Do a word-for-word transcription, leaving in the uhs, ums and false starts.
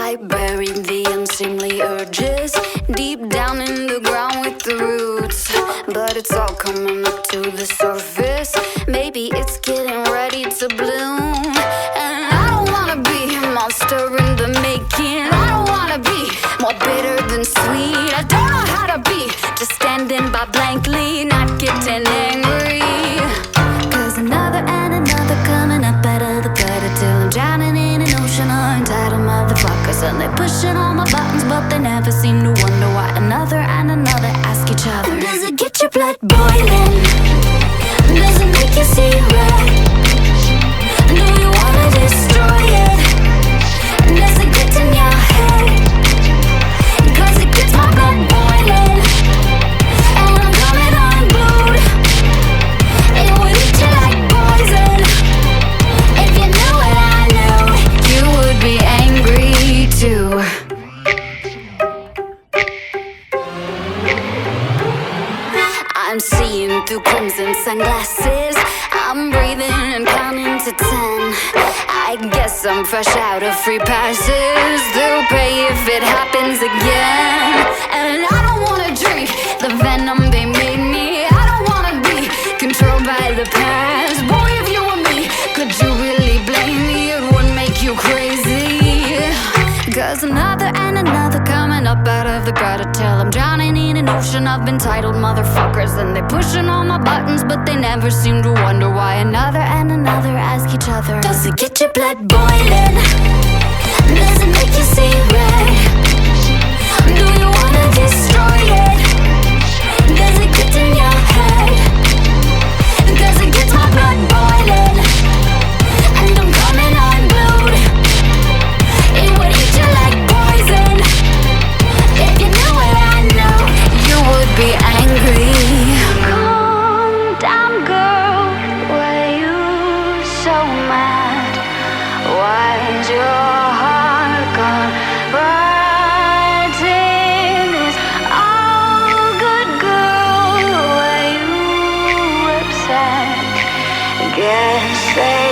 I buried the unseemly urges deep down in the ground with the roots, but it's all coming up to the surface. Maybe it's getting ready to bloom. And I don't wanna be a monster in the making. I don't wanna be more bitter than sweet. I don't know how to be just standing by blankly, not getting angry. Cause another and another coming up out of the gutter till I'm drowning in an ocean of entitled motherfuckers. And they're pushing all my buttons, but they never seem to wonder why another and another ask each other, does it get your blood boiling? Does it make you see red? Do you wanna destroy it? Does it get in your head? Cause it gets my blood boiling, and I'm coming unglued. It would eat you like poison. If you knew what I knew, you would be angry too. I'm seeing through crimson sunglasses. I'm breathing and counting to ten. I guess I'm fresh out of free passes. They'll pay if it happens again. And I don't wanna drink the venom they made me. I don't wanna be controlled by the past. Boy, if you were me, could you really blame me? It would make you crazy. Cause another and another coming up out of the gutter till I'm drowning in an ocean of entitled motherfuckers. And they're pushing all my buttons, but they never seem to wonder why another and another ask each other, does it get your blood boiling? Does it make you see red? Do you wanna destroy it? Does it get in your head? Does it get my blood boiling, and I'm coming unglued? It would eat you like poison. If you knew what I know, you would be angry. Calm down, girl. Why you so mad? Why's your heart gone writing this all good, girl? Why you upset? Guess they